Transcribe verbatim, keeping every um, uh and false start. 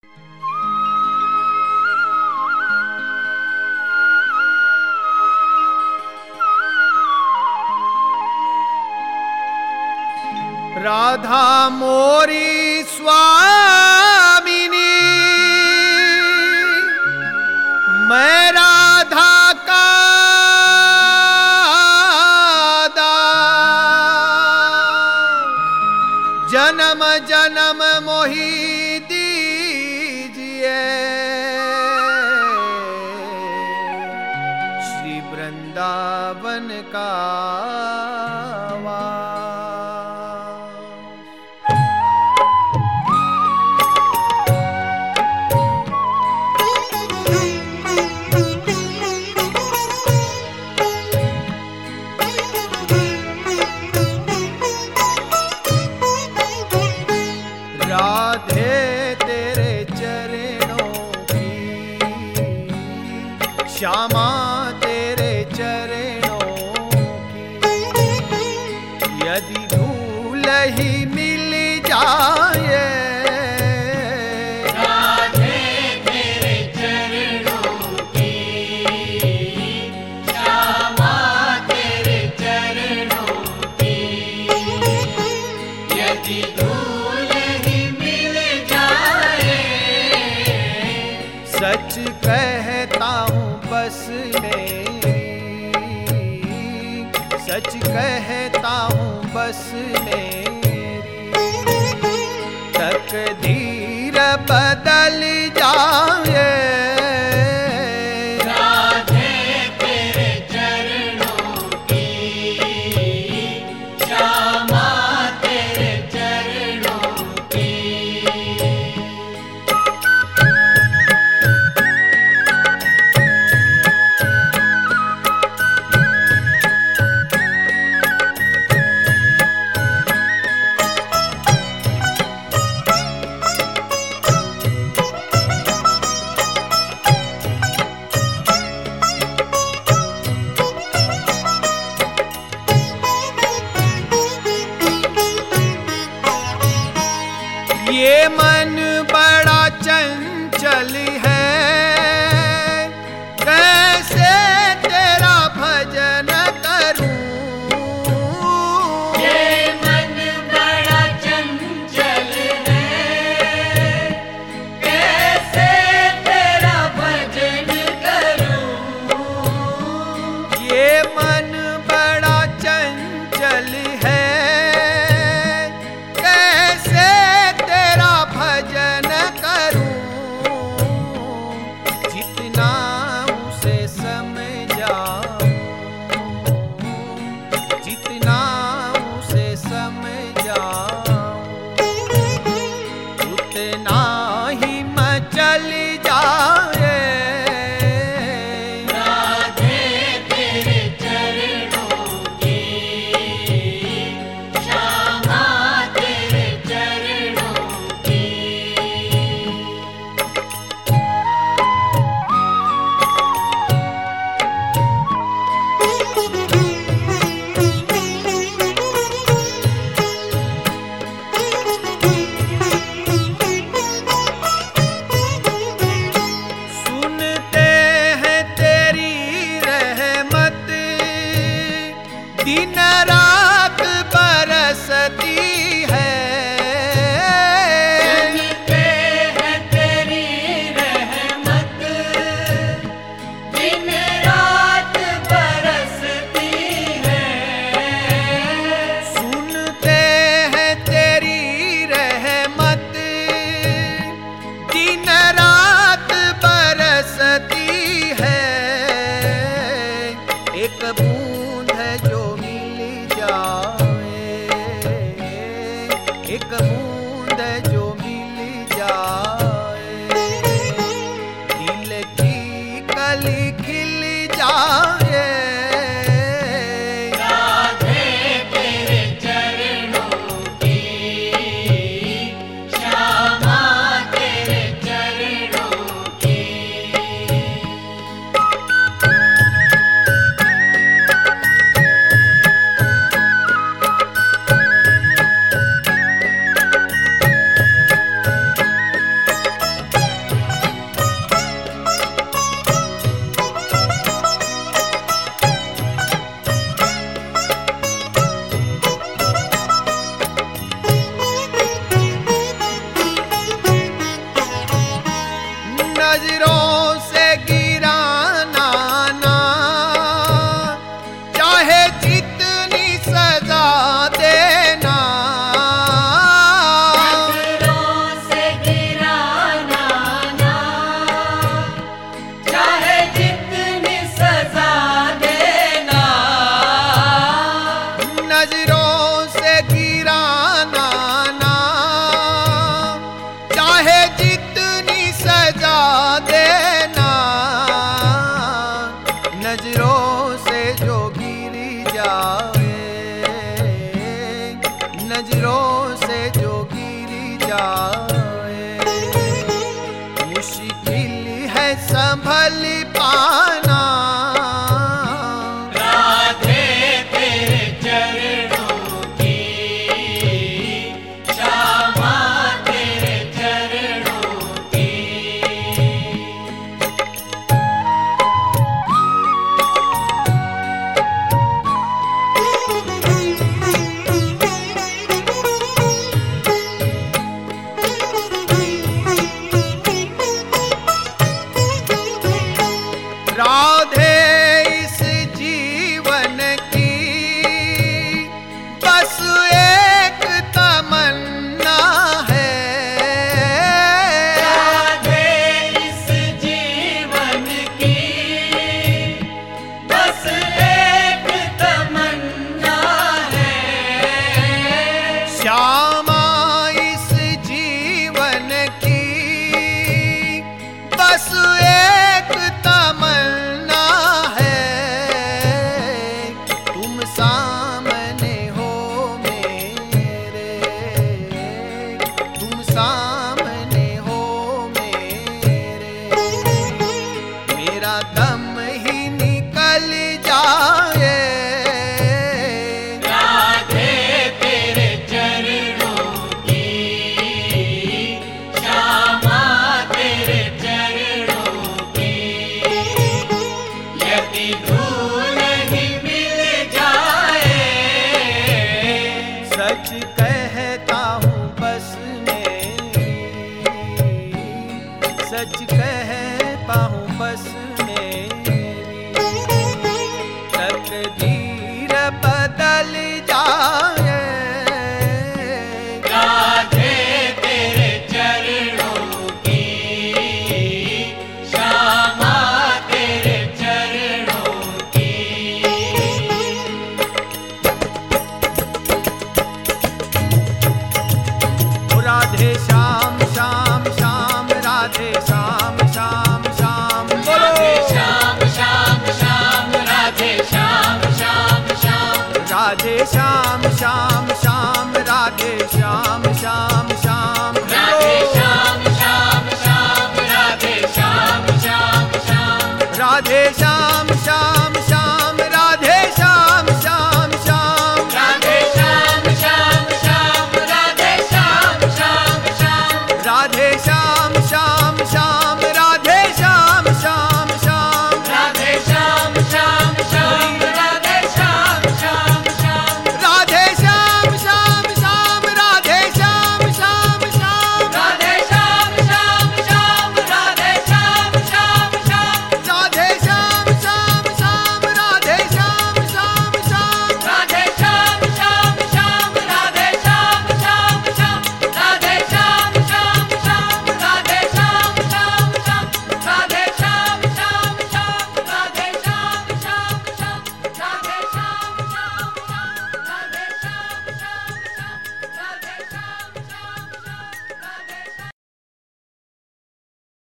राधा मोरी स्वामिनी, मैं राधा का दास, जन्म जन्म मोही दीजिए श्री वृंदावन का श्यामा तेरे चरणों की, यदि धूल ही मिल जाए राधे तेरे चरणों की, श्यामा तेरे चरणों की, यदि धूल ही मिल जाए, सच कहता हूँ बस मेरी, सच कहता हूँ बस मेरी, तकदीर बदल जाए राधे तेरे चरणों की, श्यामा तेरे चरणों की। ये मन बड़ा चंचल है, कैसे तेरा भजन करूं। ये मन बड़ा चंचल है, कैसे तेरा भजन करूं। ये मन बड़ा चंचल है, भजन करूं, जितना उसे समझाऊं, जितना उसे समझाऊं, उतना ही मचल जाए राधे तेरे चरणों की, श्यामा तेरे चरणों की। नजरों से गिराना ना, चाहे जितनी सजा देना। नजरों से गिराना ना, चाहे जितनी सजा देना। नजरों से गिराना ना, चाहे जितनी सजा देना। नजरों से जो गिर जाए, नजरों से जो गिर जाए, मुश्किल है संभल पाना। राधे तेरे चरणों की, श्यामा तेरे चरणों की। राधे इस जीवन की बस एक तमन्ना है। राधे इस जीवन की बस एक तमन्ना है। श्यामा इस जीवन की बस एक तमन्ना है। तुम सामने हो मेरे, तुम सामने हो मेरे, मेरा दम ही निकल जाए। राधे तेरे चरणों की, श्यामा तेरे चरणों की। यदि धूल ही मिल जाए, सच कहता हूँ बस मेरी, सच कहता हूँ बस